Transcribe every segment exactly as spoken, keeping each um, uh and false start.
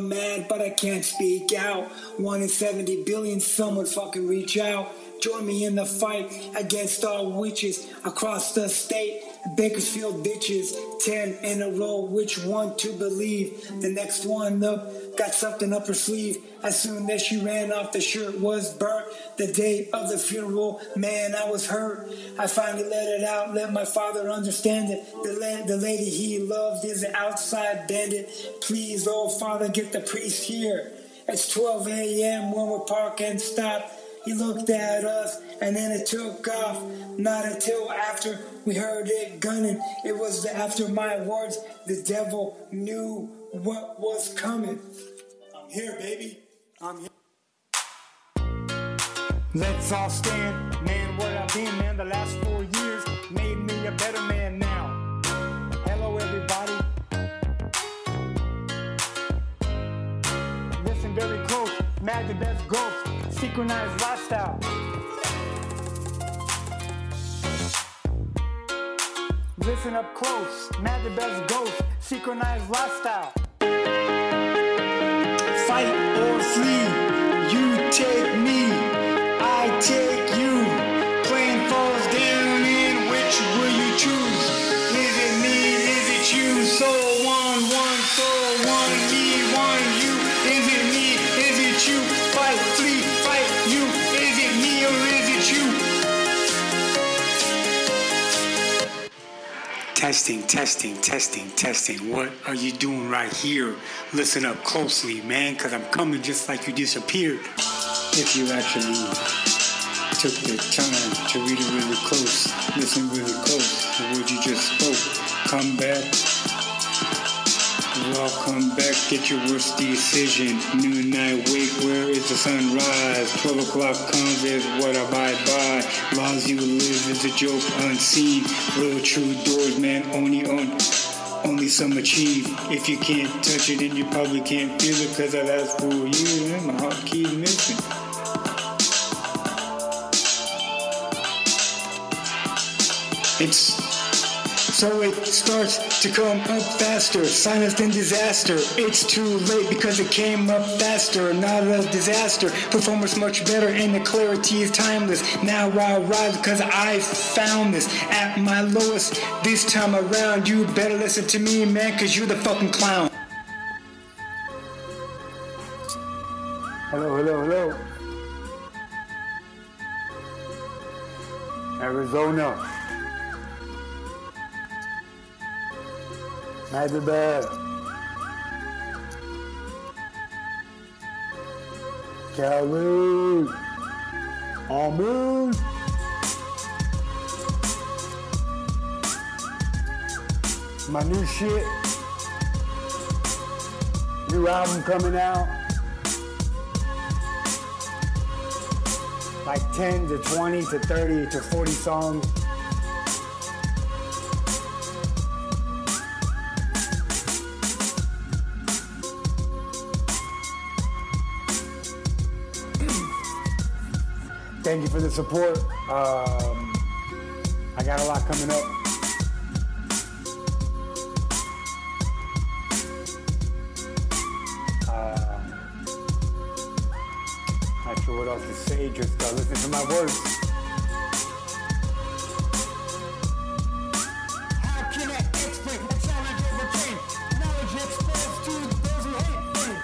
I'm mad, but I can't speak out. One in seventy billion, someone fucking reach out. Join me in the fight against all witches across the state. Bakersfield bitches, ten in a row, which one to believe? The next one up got something up her sleeve. As soon as she ran off, the shirt was burnt. The day of the funeral, man, I was hurt. I finally let it out, let my father understand it. The, la- the lady he loved is an outside bandit. Please, oh father, get the priest here. It's twelve a.m. when we're parked and stopped. He looked at us, and then it took off. Not until after we heard it gunning. It was after my words. The devil knew what was coming. I'm here, baby. I'm here. Let's all stand. Man, where I've been, man, the last four years made me a better man now. Hello, everybody. Listen very close. Mad the best ghost. Synchronized lifestyle. Listen up close. Mad the best ghost. Synchronized lifestyle. Fight or flee. You take me. I take you. Plane falls down in. Which will you choose? Is it me? Is it you? Soul one, one, soul one, me, one, you. Is it me? Is it you? Fight, flee, fight, you. Is it me or is it you? Testing, testing, testing, testing. What are you doing right here? Listen up closely, man, because I'm coming just like you disappeared. If you actually took the time to read it really close, listen really close to what you just spoke, come back. Well, come back, get your worst decision. Noon night wake, where is the sunrise? Twelve o'clock comes is what I abide by. Laws you live is a joke unseen. Real true doors, man, only on only some achieve. If you can't touch it, then you probably can't feel it. Cause the last four years, man, my heart keeps missing. It's So it starts to come up faster, silence then disaster. It's too late because it came up faster, not a disaster. Performance much better and the clarity is timeless. Now I rise because I found this at my lowest. This time around, you better listen to me, man, cause you're the fucking clown. Hello, hello, hello. Arizona. Hyderabad, Cali, Amen. My new shit, new album coming out, like ten to twenty to thirty to forty songs. Thank you for the support. Um, I got a lot coming up. Uh, not sure what else to say, just uh, listen to my words. How can I explain the challenge overcame? Knowledge exposed to those who hate me.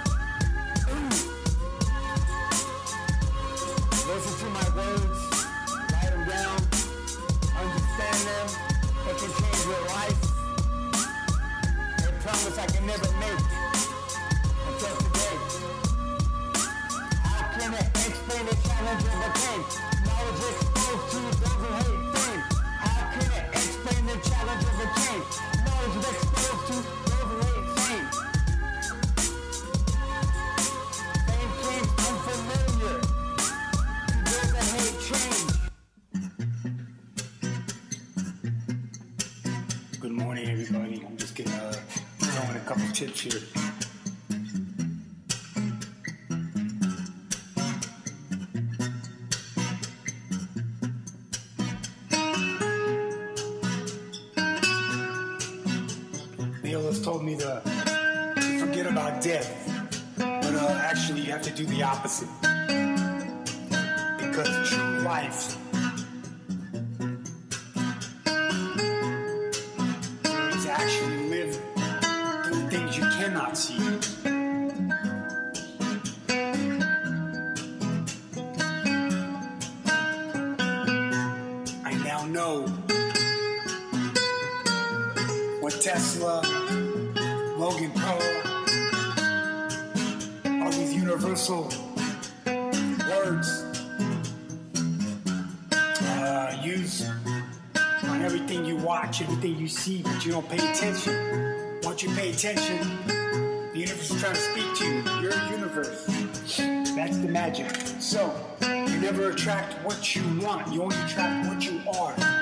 Listen to my words, write them down, understand them, it can change your life. A promise I can never make until today. How can I explain the challenge overcame? Knowledge exposed to those who hate fame. How can I explain the challenge overcame? Knowledge exposed to those who hate fame. Fame came unfamiliar. Good morning, everybody. I'm just getting uh, throwing a couple tips here. Neil has told me to, to forget about death. actually, you have to do the opposite. Because true life is actually lived through things you cannot see. I now know what Tesla, Logan Paul, all these universal words uh, use on everything you watch, everything you see, but you don't pay attention. Once you pay attention, the universe is trying to speak to you. You're a universe. That's the magic. So, you never attract what you want. You only attract what you are.